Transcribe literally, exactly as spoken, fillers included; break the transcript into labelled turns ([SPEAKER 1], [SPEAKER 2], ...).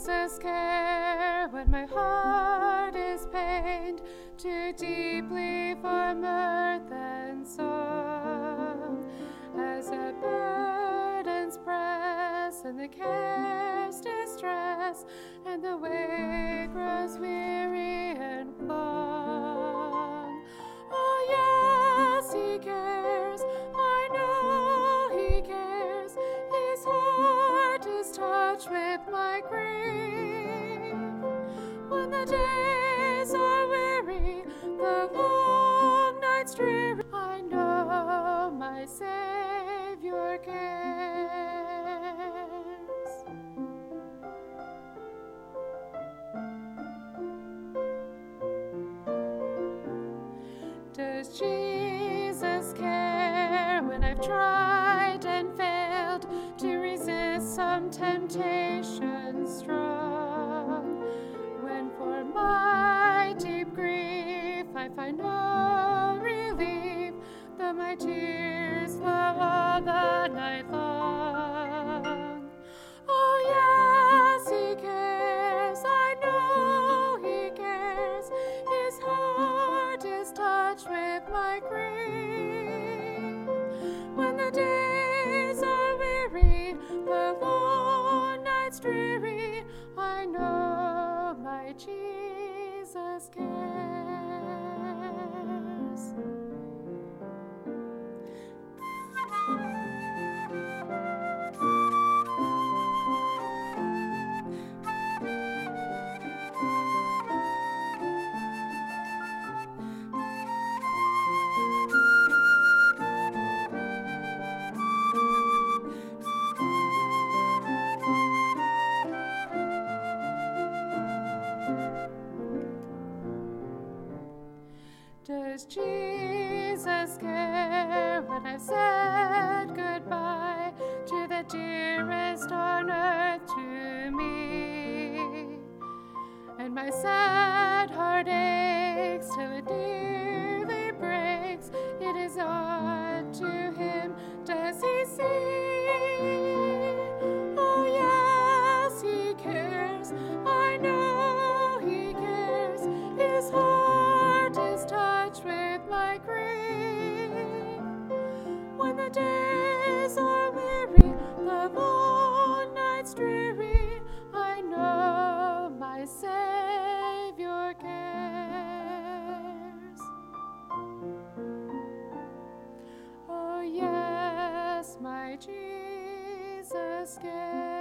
[SPEAKER 1] Jesus care when my heart is pained too deeply for mirth and song, as the burdens press and the cares distress, and the way grows weary and long. Oh yes, he cares, I know he cares. His heart is touched with my grief. When the days are weary, the long nights dreary, I know my Savior cares. Does Jesus care when I've tried and failed to resist some temptation strong? When for my deep grief I find no relief, though my tears flow all the night long. Oh yes, he cares, I know he cares. His heart is touched with my grief. When the days are weary, the long nights dreary, I know my Jesus cares. Does Jesus care when I've said goodbye to the dearest on earth to me, and my sad heart aches till it nearly breaks? It is odd to him, does he see? Oh yes, he cares, I know he cares. His heart is touched with my grief. When the days are weary, the long nights dreary, I know my Savior cares. Oh yes, my Jesus cares.